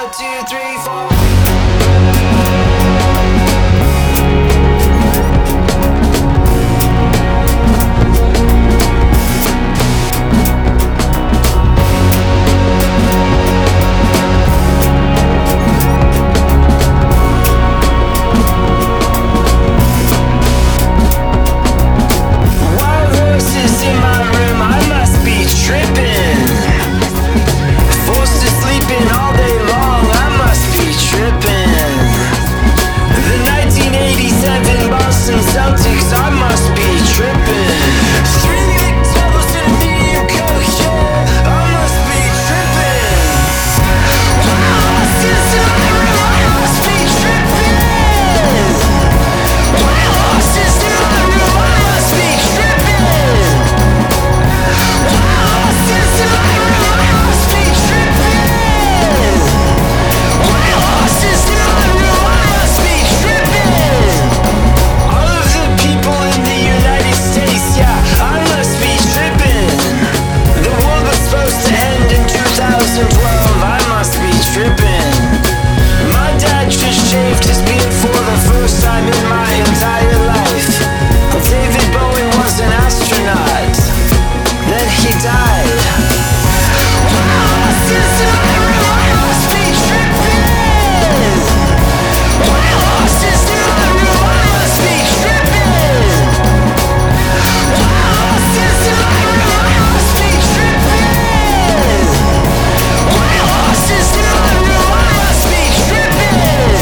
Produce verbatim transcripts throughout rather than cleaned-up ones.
One, two, three, four. Celtics, I must be tripping. Three McDoubles and a medium Coke, yeah, I must be tripping. Wow, since in my room, I must be tripping. Wow, since in my room, I must be tripping. Wow, since in my room, I must be tripping. Wow, since in my room, I must be tripping. People in the United States, yeah, I must be tripping. The world was supposed to end in two thousand twelve, I must be tripping. My dad just shaved his beard for the first time in my entire life. David Bowie was an astronaut, then he died. Wow, since in my room, I must be tripping. Wow, since in my room, I must be tripping. Wow, since in my room, I must be tripping. Wow, since in my room, I must be tripping.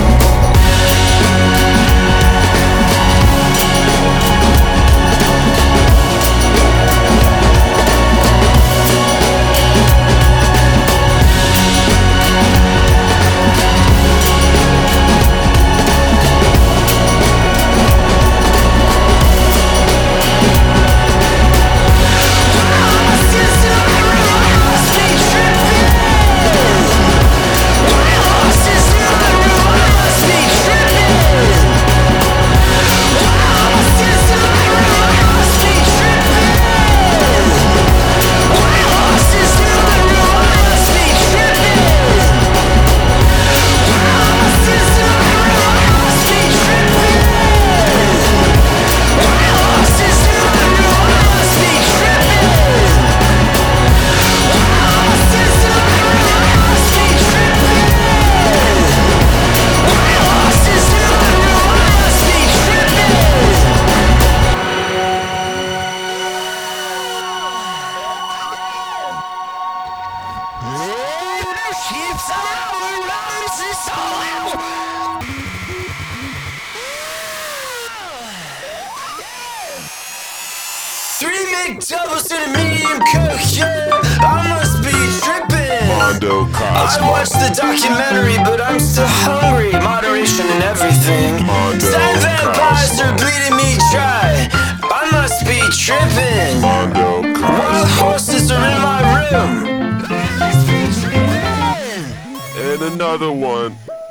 Three McDoubles and a medium Coke, yeah, I must be tripping. Mondo I Cosmo. watched the documentary, but I'm still hungry. Moderation and everything. Mondo Sad vampires Cosmo. are bleeding me dry. I must be tripping. Mondo Wild Cosmo. horses are in my room. I must be tripping. And another one.